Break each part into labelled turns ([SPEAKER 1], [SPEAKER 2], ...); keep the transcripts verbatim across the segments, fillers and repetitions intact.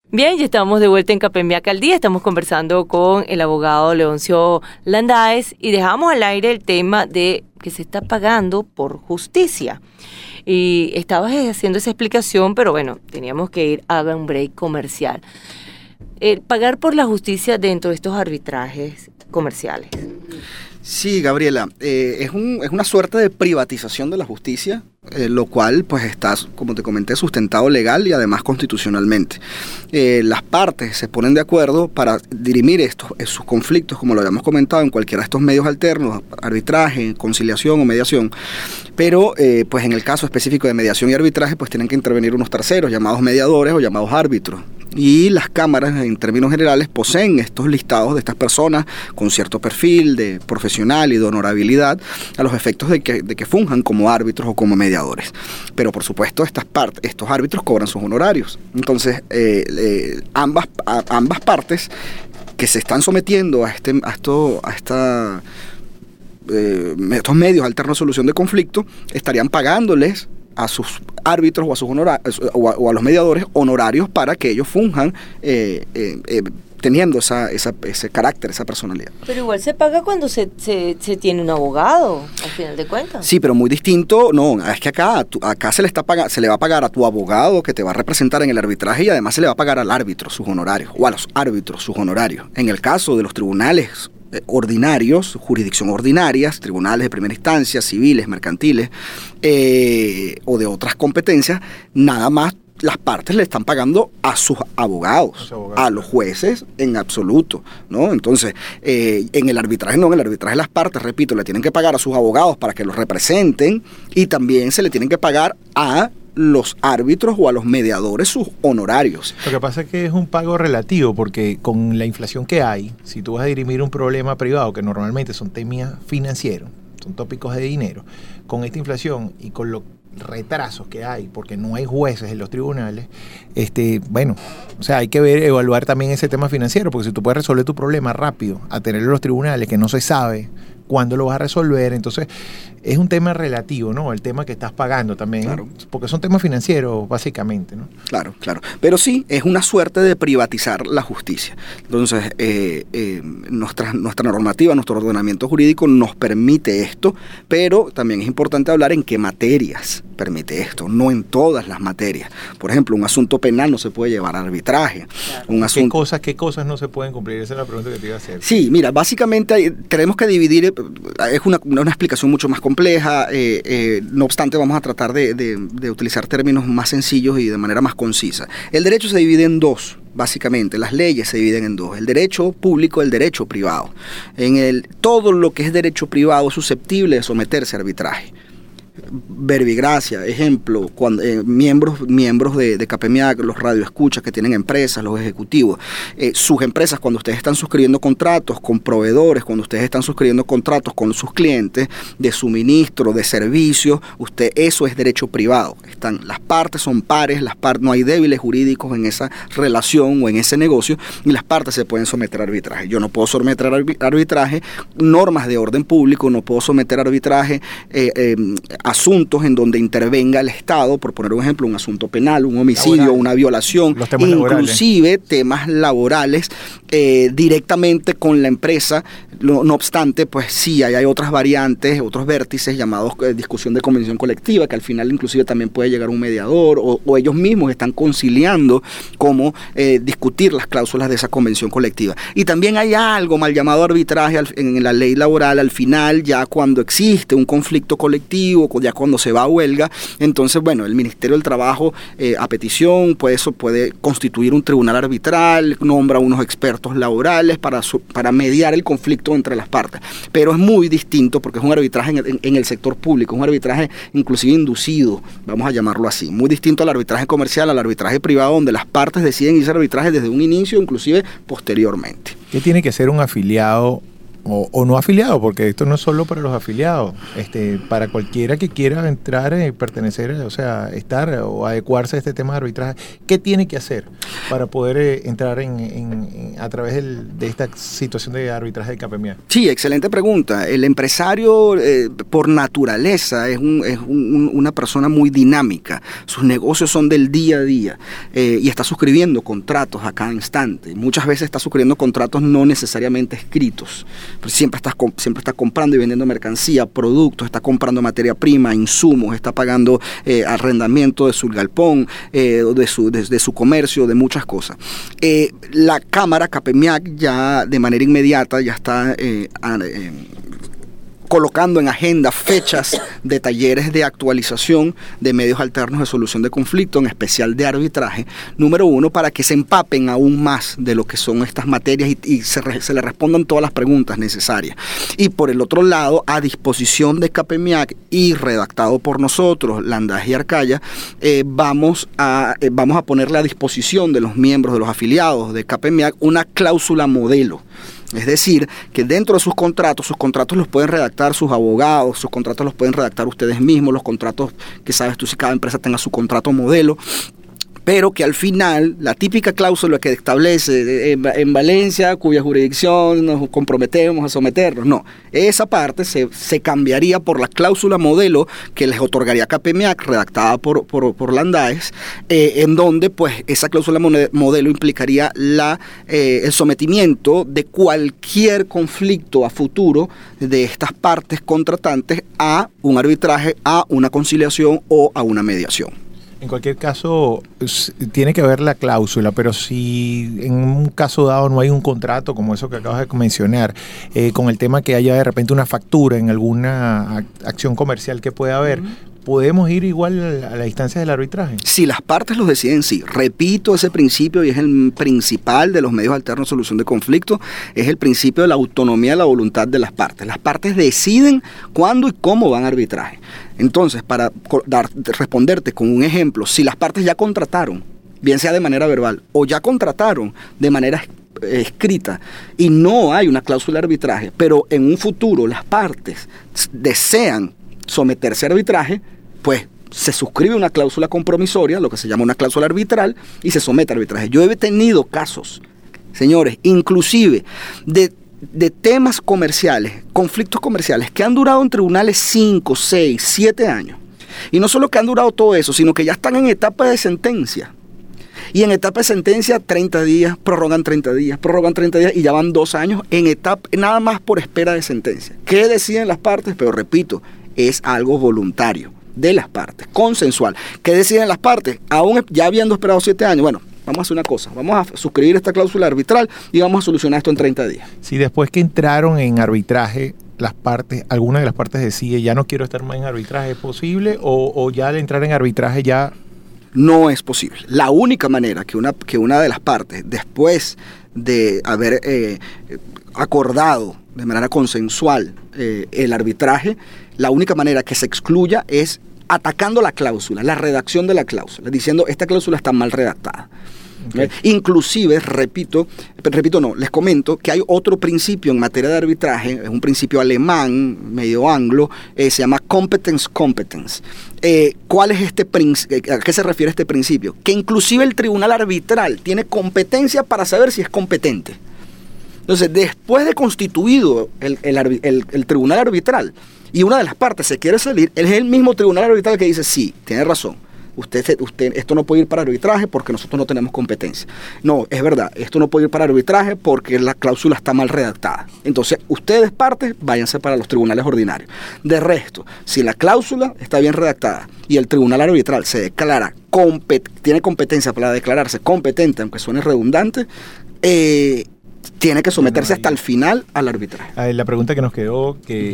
[SPEAKER 1] Bien, ya estamos de vuelta en Capemiaca al Día. Estamos conversando con el abogado Leoncio Landáez y dejamos al aire el tema de que se está pagando por justicia. Y estabas haciendo esa explicación, pero bueno, teníamos que ir a un break comercial. El pagar por la justicia dentro de estos arbitrajes comerciales.
[SPEAKER 2] Sí, Gabriela, eh, es, un, es una suerte de privatización de la justicia, eh, lo cual pues está, como te comenté, sustentado legal y además constitucionalmente. Eh, las partes se ponen de acuerdo para dirimir estos, sus conflictos, como lo habíamos comentado, en cualquiera de estos medios alternos, arbitraje, conciliación o mediación, pero eh, pues en el caso específico de mediación y arbitraje pues tienen que intervenir unos terceros, llamados mediadores o llamados árbitros. Y las cámaras, en términos generales, poseen estos listados de estas personas con cierto perfil de profesional y de honorabilidad a los efectos de que, de que funjan como árbitros o como mediadores. Pero, por supuesto, estas partes, estos árbitros cobran sus honorarios. Entonces, eh, eh, ambas, a, ambas partes que se están sometiendo a, este, a, esto, a esta, eh, estos medios alternos de solución de conflicto estarían pagándoles a sus árbitros o a sus honorarios o a, o a los mediadores honorarios para que ellos funjan eh, eh, eh, teniendo esa, esa, ese carácter, esa personalidad.
[SPEAKER 1] Pero igual se paga cuando se, se, se tiene un abogado, al final de cuentas.
[SPEAKER 2] Sí, pero muy distinto, no, es que acá, acá se le está pagando, se le va a pagar a tu abogado que te va a representar en el arbitraje y además se le va a pagar al árbitro sus honorarios, o a los árbitros sus honorarios. En el caso de los tribunales ordinarios, jurisdicción ordinarias, tribunales de primera instancia, civiles, mercantiles, eh, o de otras competencias, nada más las partes le están pagando a sus abogados, los abogados. A los jueces en absoluto, ¿no? Entonces, eh, en el arbitraje no, en el arbitraje las partes, repito, le tienen que pagar a sus abogados para que los representen y también se le tienen que pagar a los árbitros o a los mediadores sus honorarios.
[SPEAKER 3] Lo que pasa es que es un pago relativo, porque con la inflación que hay, si tú vas a dirimir un problema privado, que normalmente son temas financieros, son tópicos de dinero, con esta inflación y con los retrasos que hay, porque no hay jueces en los tribunales, este, bueno, o sea, hay que ver, evaluar también ese tema financiero, porque si tú puedes resolver tu problema rápido, a tenerlo en los tribunales, que no se sabe cuándo lo vas a resolver, entonces es un tema relativo, ¿no? El tema que estás pagando también, claro. Porque son temas financieros básicamente, ¿no?
[SPEAKER 2] Claro, claro. Pero sí, es una suerte de privatizar la justicia. Entonces, eh, eh, nuestra, nuestra normativa, nuestro ordenamiento jurídico nos permite esto, pero también es importante hablar en qué materias permite esto, no en todas las materias. Por ejemplo, un asunto penal no se puede llevar a arbitraje.
[SPEAKER 3] Claro.
[SPEAKER 2] Un asunto...
[SPEAKER 3] ¿Qué cosas, qué cosas no se pueden cumplir? Esa es la pregunta que te iba a hacer.
[SPEAKER 2] Sí, mira, básicamente hay, tenemos que dividir, es una, una explicación mucho más compleja, eh, eh, no obstante vamos a tratar de, de, de utilizar términos más sencillos y de manera más concisa. El derecho se divide en dos. Básicamente, las leyes se dividen en dos, el derecho público y el derecho privado. En el, todo lo que es derecho privado es susceptible de someterse a arbitraje. Verbigracia, ejemplo, cuando eh, miembros miembros de, de Capemiaca, los radioescuchas que tienen empresas, los ejecutivos, eh, sus empresas, cuando ustedes están suscribiendo contratos con proveedores, cuando ustedes están suscribiendo contratos con sus clientes de suministro, de servicios, usted, eso es derecho privado. Están, las partes son pares, las partes, no hay débiles jurídicos en esa relación o en ese negocio, y las partes se pueden someter a arbitraje. Yo no puedo someter a arbitraje normas de orden público, no puedo someter a arbitraje eh, eh, asuntos en donde intervenga el Estado, por poner un ejemplo, un asunto penal, un homicidio, laboral, una violación,
[SPEAKER 3] temas
[SPEAKER 2] inclusive
[SPEAKER 3] laborales.
[SPEAKER 2] temas laborales eh, directamente con la empresa. No, no obstante, pues sí, hay, hay otras variantes, otros vértices llamados eh, discusión de convención colectiva, que al final inclusive también puede llegar un mediador o, o ellos mismos están conciliando cómo eh, discutir las cláusulas de esa convención colectiva. Y también hay algo mal llamado arbitraje al, en la ley laboral, al final, ya cuando existe un conflicto colectivo, ya cuando se va a huelga, entonces, bueno, el Ministerio del Trabajo, eh, a petición, puede, eso puede constituir un tribunal arbitral, nombra unos expertos laborales para, su, para mediar el conflicto entre las partes. Pero es muy distinto porque es un arbitraje en el, en el sector público, un arbitraje inclusive inducido, vamos a llamarlo así, muy distinto al arbitraje comercial, al arbitraje privado, donde las partes deciden irse al arbitraje desde un inicio, inclusive posteriormente.
[SPEAKER 3] ¿Qué tiene que ser un afiliado o, o no afiliado, porque esto no es solo para los afiliados, este, para cualquiera que quiera entrar y pertenecer, o sea, estar o adecuarse a este tema de arbitraje, ¿qué tiene que hacer para poder eh, entrar en, en, en, a través del, de esta situación de arbitraje de CAPEMIAC?
[SPEAKER 2] Sí, excelente pregunta. El empresario eh, por naturaleza es, un, es un, una persona muy dinámica, sus negocios son del día a día eh, y está suscribiendo contratos a cada instante. Muchas veces está suscribiendo contratos no necesariamente escritos. Pero siempre está, siempre está comprando y vendiendo mercancía, productos, está comprando materia prima, insumos, está pagando eh, arrendamiento de su galpón, eh, de, su, de, de su comercio, de muchas cosas. Eh, la Cámara CAPEMIAC ya de manera inmediata ya está eh, eh, colocando en agenda fechas de talleres de actualización de medios alternos de solución de conflicto, en especial de arbitraje, número uno, para que se empapen aún más de lo que son estas materias y, y se, re, se le respondan todas las preguntas necesarias. Y por el otro lado, a disposición de CAPEMIAC y redactado por nosotros, Landaz y Arcaya, eh, vamos, a, eh, vamos a ponerle a disposición de los miembros, de los afiliados de CAPEMIAC, una cláusula modelo. Es decir, que dentro de sus contratos, sus contratos los pueden redactar sus abogados, sus contratos los pueden redactar ustedes mismos, los contratos que sabes tú si cada empresa tenga su contrato modelo, pero que al final la típica cláusula que establece en, en Valencia, cuya jurisdicción nos comprometemos a someternos, no, esa parte se, se cambiaría por la cláusula modelo que les otorgaría CAPEMIAC, redactada por, por, por Landaz, eh, en donde pues esa cláusula modelo implicaría la, eh, el sometimiento de cualquier conflicto a futuro de estas partes contratantes a un arbitraje, a una conciliación o a una mediación.
[SPEAKER 3] En cualquier caso, tiene que haber la cláusula, pero si en un caso dado no hay un contrato, como eso que acabas de mencionar, eh, con el tema que haya de repente una factura en alguna acción comercial que pueda haber, ¿podemos ir igual a la instancia del arbitraje?
[SPEAKER 2] Si las partes lo deciden, sí. Repito ese principio y es el principal de los medios alternos de solución de conflicto, es el principio de la autonomía de la voluntad de las partes. Las partes deciden cuándo y cómo van a arbitraje. Entonces, para dar, responderte con un ejemplo, si las partes ya contrataron, bien sea de manera verbal o ya contrataron de manera escrita y no hay una cláusula de arbitraje, pero en un futuro las partes desean someterse a arbitraje, pues se suscribe una cláusula compromisoria, lo que se llama una cláusula arbitral, y se somete a arbitraje. Yo he tenido casos, señores, inclusive de, de temas comerciales, conflictos comerciales, que han durado en tribunales cinco, seis, siete años. Y no solo que han durado todo eso, sino que ya están en etapa de sentencia. Y en etapa de sentencia, treinta días, prorrogan treinta días, prorrogan treinta días y ya van dos años en etapa, nada más por espera de sentencia. ¿Qué deciden las partes? Pero repito, es algo voluntario de las partes, consensual. ¿Qué deciden las partes? Aún ya habiendo esperado siete años, bueno, vamos a hacer una cosa, vamos a suscribir esta cláusula arbitral y vamos a solucionar esto en treinta días.
[SPEAKER 3] Si después que entraron en arbitraje, las partes, alguna de las partes decide, ya no quiero estar más en arbitraje, ¿es posible? O, o ya al entrar en arbitraje ya...
[SPEAKER 2] No es posible. La única manera que una, que una de las partes, después de haber eh, acordado de manera consensual eh, el arbitraje, la única manera que se excluya es atacando la cláusula, la redacción de la cláusula, diciendo esta cláusula está mal redactada. Okay. ¿Eh? Inclusive, repito, repito no, les comento que hay otro principio en materia de arbitraje, es un principio alemán, medio anglo, eh, se llama competence competence. Eh, ¿Cuál es este principio? ¿A qué se refiere este principio? Que inclusive el tribunal arbitral tiene competencia para saber si es competente. Entonces, después de constituido el, el, el, el tribunal arbitral y una de las partes se quiere salir, es el mismo tribunal arbitral que dice, sí, tiene razón. Usted, usted, esto no puede ir para arbitraje porque nosotros no tenemos competencia. No, es verdad, esto no puede ir para arbitraje porque la cláusula está mal redactada. Entonces, ustedes partes, váyanse para los tribunales ordinarios. De resto, si la cláusula está bien redactada y el tribunal arbitral se declara, compet, tiene competencia para declararse competente, aunque suene redundante, eh, tiene que someterse hasta el final al arbitraje.
[SPEAKER 3] La pregunta que nos quedó, que, uh-huh.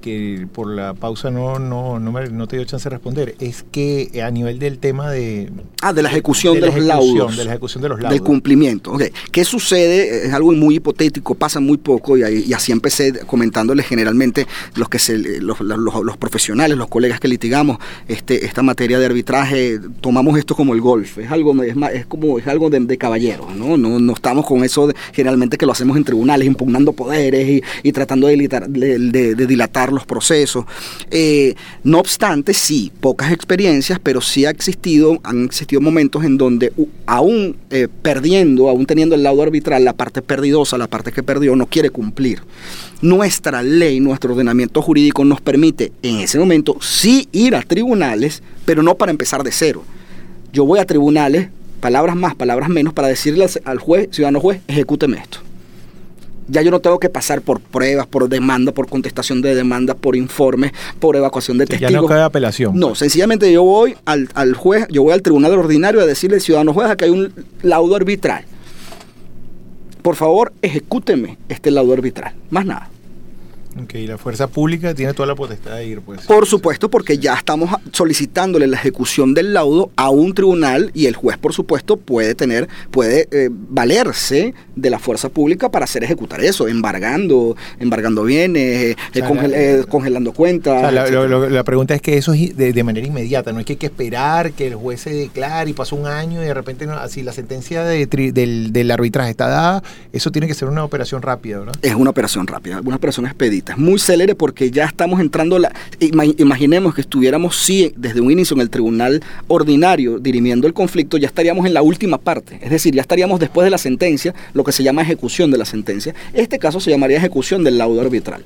[SPEAKER 3] que por la pausa no, no, no, me, no te dio chance de responder, es que a nivel del tema de...
[SPEAKER 2] Ah, de la ejecución de,
[SPEAKER 3] de,
[SPEAKER 2] de
[SPEAKER 3] la
[SPEAKER 2] los
[SPEAKER 3] ejecución,
[SPEAKER 2] laudos.
[SPEAKER 3] De la ejecución de los laudos.
[SPEAKER 2] Del cumplimiento. Okay. ¿Qué sucede? Es algo muy hipotético, pasa muy poco, y, y así empecé comentándoles generalmente los, que se, los, los, los profesionales, los colegas que litigamos este, esta materia de arbitraje, tomamos esto como el golf. Es algo, es más, es como, es algo de, de caballeros, ¿no? No, no estamos con eso de, generalmente que lo hacemos en tribunales, impugnando poderes y, y tratando de dilatar, de, de, de dilatar los procesos. Eh, no obstante, sí, pocas experiencias, pero sí ha existido, han existido momentos en donde uh, aún eh, perdiendo, aún teniendo el laudo arbitral, la parte perdidosa, la parte que perdió, no quiere cumplir. Nuestra ley, nuestro ordenamiento jurídico nos permite en ese momento sí ir a tribunales, pero no para empezar de cero. Yo voy a tribunales, palabras más, palabras menos, para decirle al juez, ciudadano juez, ejecúteme esto. Ya yo no tengo que pasar por pruebas, por demanda, por contestación de demanda, por informes, por evacuación de
[SPEAKER 3] sí,
[SPEAKER 2] testigos.
[SPEAKER 3] Ya no cae apelación.
[SPEAKER 2] No, sencillamente yo voy al, al juez, yo voy al tribunal ordinario a decirle, ciudadano juez, que hay un laudo arbitral. Por favor, ejecúteme este laudo arbitral. Más nada.
[SPEAKER 3] Ok, la fuerza pública tiene toda la potestad de ir, pues.
[SPEAKER 2] Por supuesto, porque ya estamos solicitándole la ejecución del laudo a un tribunal y el juez, por supuesto, puede tener, puede eh, valerse de la fuerza pública para hacer ejecutar eso, embargando, embargando bienes,
[SPEAKER 3] o sea,
[SPEAKER 2] eh, congel,
[SPEAKER 3] la,
[SPEAKER 2] eh, congelando cuentas.
[SPEAKER 3] O sea, la, lo, lo, la pregunta es que eso es de, de manera inmediata, no es que hay que esperar que el juez se declare y pasó un año y de repente, no, así la sentencia de tri, del, del arbitraje está dada, eso tiene que ser una operación rápida, ¿verdad?
[SPEAKER 2] Es una operación rápida, una operación expedita. Es muy célere porque ya estamos entrando, la, imaginemos que estuviéramos sí desde un inicio en el tribunal ordinario dirimiendo el conflicto, ya estaríamos en la última parte, es decir, ya estaríamos después de la sentencia, lo que se llama ejecución de la sentencia. Este caso se llamaría ejecución del laudo arbitral.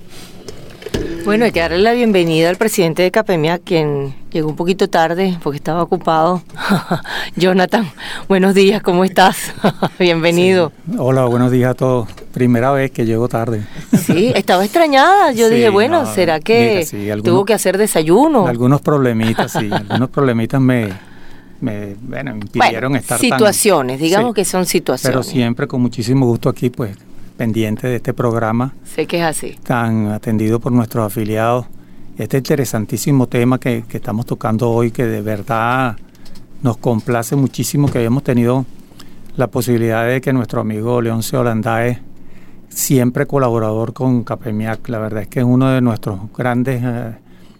[SPEAKER 1] Bueno, hay que darle la bienvenida al presidente de CAPEMIA, quien llegó un poquito tarde porque estaba ocupado. Jonathan, buenos días, ¿cómo estás? Bienvenido.
[SPEAKER 4] Sí. Hola, buenos días a todos. Primera vez que llego tarde.
[SPEAKER 1] Sí, estaba extrañada. Yo sí, dije, bueno, no, ¿será que mira, sí, algunos, tuvo que hacer desayuno?
[SPEAKER 4] Algunos problemitas, sí. Algunos problemitas me, me bueno, impidieron
[SPEAKER 1] bueno,
[SPEAKER 4] estar
[SPEAKER 1] situaciones,
[SPEAKER 4] tan,
[SPEAKER 1] digamos
[SPEAKER 4] sí,
[SPEAKER 1] que son situaciones.
[SPEAKER 4] Pero siempre con muchísimo gusto aquí, pues, pendiente de este programa.
[SPEAKER 1] Sé que es así.
[SPEAKER 4] Tan atendido por nuestros afiliados. Este interesantísimo tema que, que estamos tocando hoy, que de verdad nos complace muchísimo que hayamos tenido la posibilidad de que nuestro amigo Leoncio Landaes, siempre colaborador con CAPEMIAC, la verdad es que es uno de nuestros grandes eh,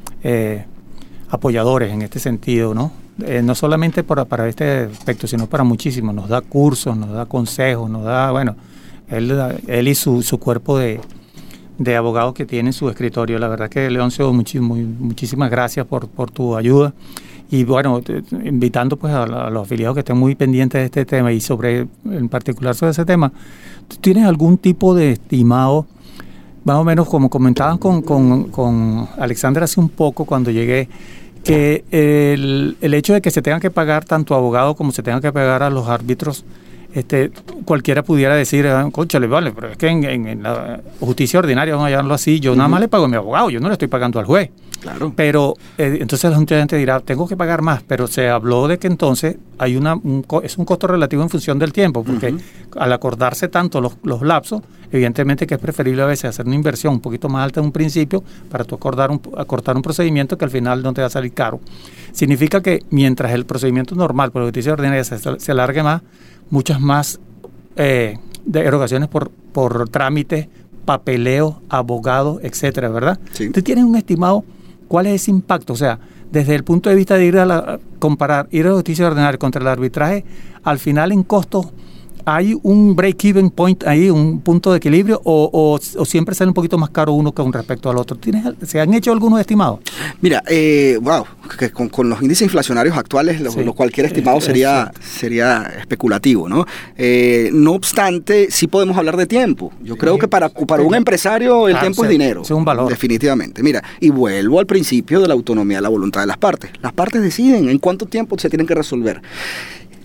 [SPEAKER 4] eh, apoyadores en este sentido, ¿no? Eh, no solamente para, para este aspecto, sino para muchísimos. Nos da cursos, nos da consejos, nos da, bueno, él, él y su, su cuerpo de, de abogados que tiene en su escritorio. La verdad que, Leoncio, muchi, muy, muchísimas gracias por, por tu ayuda. Y bueno, te, invitando pues a, a los afiliados que estén muy pendientes de este tema y sobre, en particular sobre ese tema, ¿tú tienes algún tipo de estimado, más o menos como comentaban con, con, con Alexander hace un poco cuando llegué, que el, el hecho de que se tengan que pagar tanto abogados como se tengan que pagar a los árbitros, este, cualquiera pudiera decir, ah, cónchale, vale, pero es que en, en, en la justicia ordinaria, vamos a llamarlo así, yo uh-huh. nada más le pago a mi abogado, yo no le estoy pagando al juez.
[SPEAKER 2] Claro.
[SPEAKER 4] Pero eh, entonces la gente dirá, tengo que pagar más, pero se habló de que entonces hay una un, es un costo relativo en función del tiempo, porque uh-huh. al acordarse tanto los, los lapsos, evidentemente que es preferible a veces hacer una inversión un poquito más alta en un principio para tú acordar un, acortar un procedimiento que al final no te va a salir caro. Significa que mientras el procedimiento normal por la justicia ordinaria se, se alargue más, muchas más eh, derogaciones por, por trámites, papeleo, abogado, etcétera, ¿verdad?
[SPEAKER 2] Sí.
[SPEAKER 4] ¿Tú tienes un estimado cuál es ese impacto? O sea, desde el punto de vista de ir a, la, a comparar, ir a la justicia ordinaria contra el arbitraje, al final en costos, ¿hay un break-even point ahí, un punto de equilibrio, o, o, o siempre sale un poquito más caro uno con respecto al otro? ¿Tienes, ¿Se han hecho algunos estimados?
[SPEAKER 2] Mira, eh, wow, que con, con los índices inflacionarios actuales, lo, sí. lo cualquier estimado eh, sería, sería especulativo, ¿no? Eh, no obstante, sí podemos hablar de tiempo. Yo creo que para, para un empresario el ah, tiempo es dinero.
[SPEAKER 4] Es un valor.
[SPEAKER 2] Definitivamente. Mira, y vuelvo al principio de la autonomía de la voluntad de las partes. Las partes deciden en cuánto tiempo se tienen que resolver.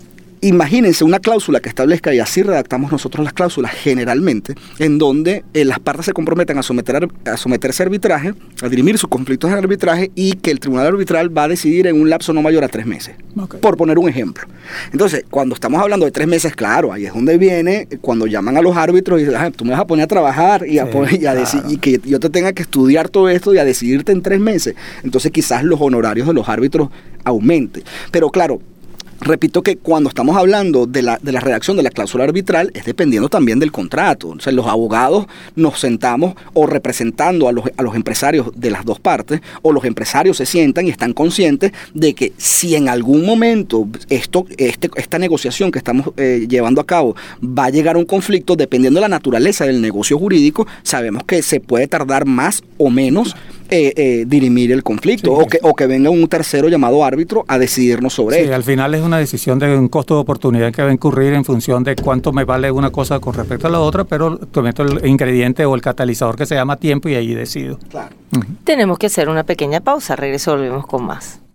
[SPEAKER 2] imagínense una cláusula que establezca, y así redactamos nosotros las cláusulas generalmente, en donde eh, las partes se comprometen a, someter, a someterse a arbitraje, a dirimir sus conflictos en arbitraje, y que el tribunal arbitral va a decidir en un lapso no mayor a tres meses, okay. por poner un ejemplo. Entonces, cuando estamos hablando de tres meses, claro, ahí es donde viene, cuando llaman a los árbitros y dicen, ah, tú me vas a poner a trabajar y, sí, a poner, y, a claro. y que yo te tenga que estudiar todo esto y a decidirte en tres meses. Entonces quizás los honorarios de los árbitros aumenten. Pero claro, repito que cuando estamos hablando de la, de la redacción de la cláusula arbitral es dependiendo también del contrato. O sea, los abogados nos sentamos o representando a los, a los empresarios de las dos partes, o los empresarios se sientan y están conscientes de que si en algún momento esto, este, esta negociación que estamos eh, llevando a cabo va a llegar a un conflicto, dependiendo de la naturaleza del negocio jurídico, sabemos que se puede tardar más o menos Eh, eh, dirimir el conflicto, sí, o, que, o que venga un tercero llamado árbitro a decidirnos sobre
[SPEAKER 4] sí,
[SPEAKER 2] esto.
[SPEAKER 4] Al final es una decisión de un costo de oportunidad que va a incurrir en función de cuánto me vale una cosa con respecto a la otra, pero meto el ingrediente o el catalizador que se llama tiempo y ahí decido.
[SPEAKER 2] Claro.
[SPEAKER 1] Uh-huh. Tenemos que hacer una pequeña pausa, regreso, volvemos con más.